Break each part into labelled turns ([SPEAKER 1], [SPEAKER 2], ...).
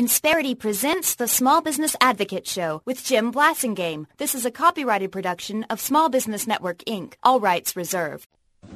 [SPEAKER 1] Insperity presents the Small Business Advocate Show with Jim Blasingame. This is a copyrighted production of Small Business Network, Inc. All rights reserved.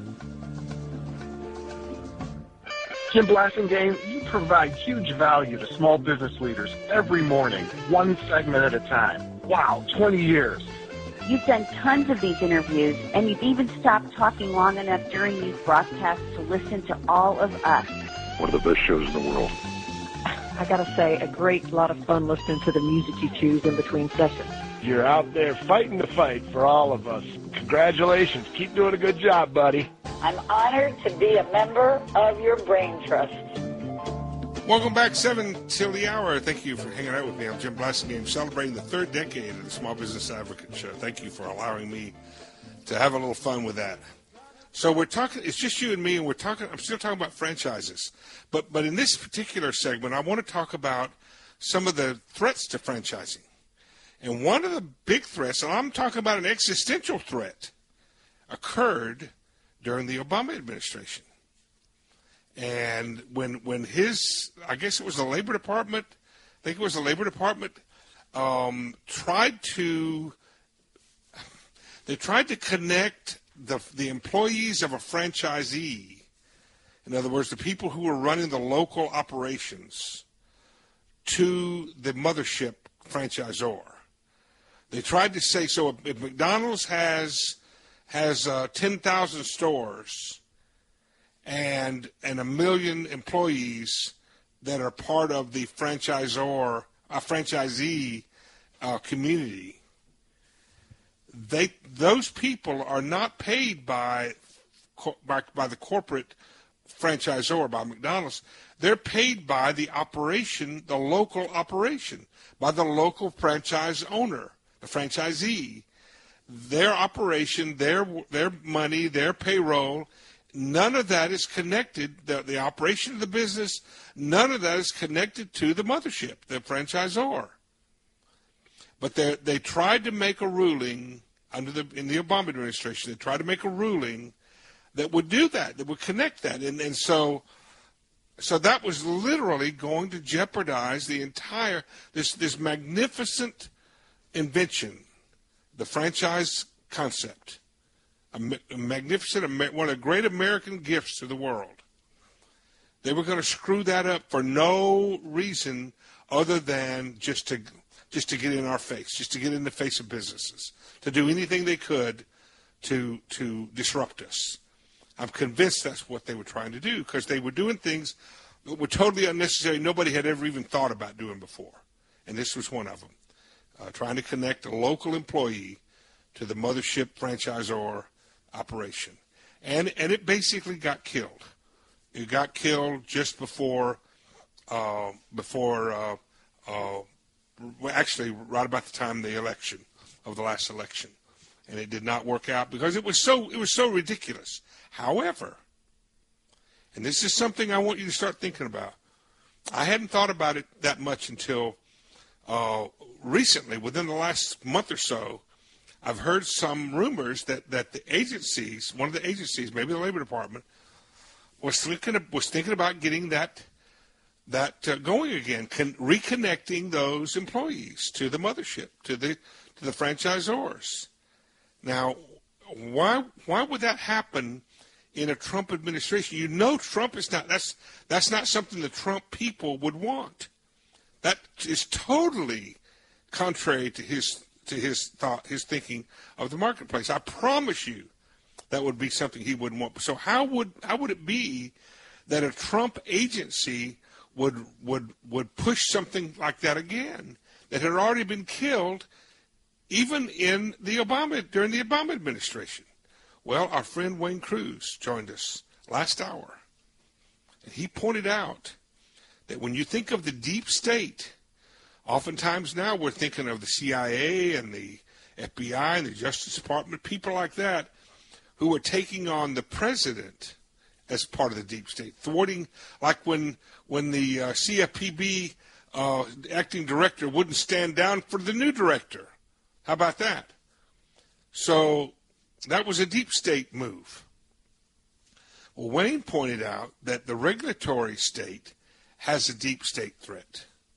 [SPEAKER 2] Jim Blasingame, you provide huge value to small business leaders every morning, one segment at a time. Wow, 20 years.
[SPEAKER 3] You've done tons of these interviews, and you've even stopped talking long enough during these broadcasts to listen to all of us.
[SPEAKER 4] One of the best shows in the world.
[SPEAKER 5] I gotta say, a great lot of fun listening to the music you choose in between sessions.
[SPEAKER 6] You're out there fighting the fight for all of us. Congratulations. Keep doing a good job, buddy.
[SPEAKER 7] I'm honored to be a member of your Brain Trust.
[SPEAKER 8] Welcome back, 7 till the hour. Thank you for hanging out with me. I'm Jim Blasingame, celebrating the third decade of the Small Business Advocate Show. Thank you for allowing me to have a little fun with that. So we're talking, it's just you and me, and I'm still talking about franchises. But in this particular segment, I want to talk about some of the threats to franchising. And one of the big threats, and I'm talking about an existential threat, occurred during the Obama administration. And when I guess it was the Labor Department, tried to connect the employees of a franchisee, in other words, the people who were running the local operations, to the mothership franchisor. They tried to say, so if McDonald's has 10,000 stores and 1 million employees that are part of the franchisee community, those people are not paid by the corporate franchisor, by McDonald's. They're paid by the operation, the local operation, by the local franchise owner, the franchisee. Their operation, their money, their payroll, none of that is connected, the operation of the business, none of that is connected to the mothership, the franchisor. But they tried to make a ruling in the Obama administration. They tried to make a ruling that would do that would connect that, and so that was literally going to jeopardize the entire this magnificent invention, the franchise concept, a magnificent, one of the great American gifts to the world. They were going to screw that up for no reason other than just to get in our face, just to get in the face of businesses, to do anything they could to disrupt us. I'm convinced that's what they were trying to do, because they were doing things that were totally unnecessary, nobody had ever even thought about doing before. And this was one of them, trying to connect a local employee to the mothership franchisor operation. And it basically got killed. It got killed just actually right about the time of the last election. And it did not work out because it was so ridiculous. However, and this is something I want you to start thinking about. I hadn't thought about it that much until recently, within the last month or so. I've heard some rumors that the agencies, one of the agencies, maybe the Labor Department, was thinking about getting that going again, reconnecting those employees to the mothership, to the franchisors. Now, why would that happen in a Trump administration? You know, Trump is not. That's not something the Trump people would want. That is totally contrary to his thinking of the marketplace. I promise you, that would be something he wouldn't want. So how would it be that a Trump agency would push something like that again that had already been killed, even during the Obama administration? Well, our friend Wayne Cruz joined us last hour, and he pointed out that when you think of the deep state, oftentimes now we're thinking of the CIA and the FBI and the Justice Department, people like that, who are taking on the president as part of the deep state, thwarting, like when the CFPB acting director wouldn't stand down for the new director. How about that? So that was a deep state move. Well, Wayne pointed out that the regulatory state has a deep state threat.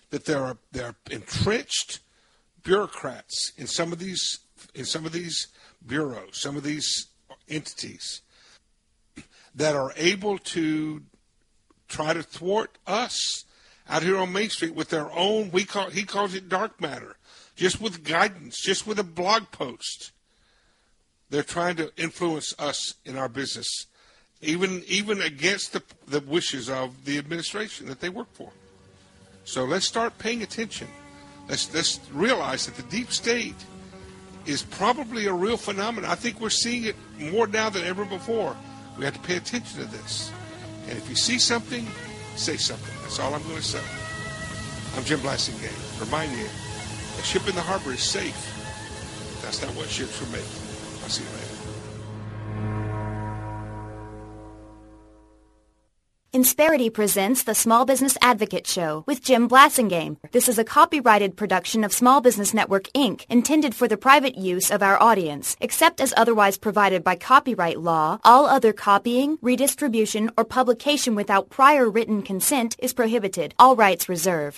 [SPEAKER 8] that there are entrenched bureaucrats in some of these bureaus, some of these entities that are able to try to thwart us out here on Main Street with their own, he calls it dark matter, just with guidance, just with a blog post. They're trying to influence us in our business, even against the wishes of the administration that they work for. So let's start paying attention. Let's realize that the deep state is probably a real phenomenon. I think we're seeing it more now than ever before. We have to pay attention to this. And if you see something, say something. That's all I'm going to say. I'm Jim Blasingame. Remind you, a ship in the harbor is safe. That's not what ships were made. I'll see you later.
[SPEAKER 1] Insperity presents the Small Business Advocate Show with Jim Blasingame. This is a copyrighted production of Small Business Network, Inc., intended for the private use of our audience. Except as otherwise provided by copyright law, all other copying, redistribution, or publication without prior written consent is prohibited. All rights reserved.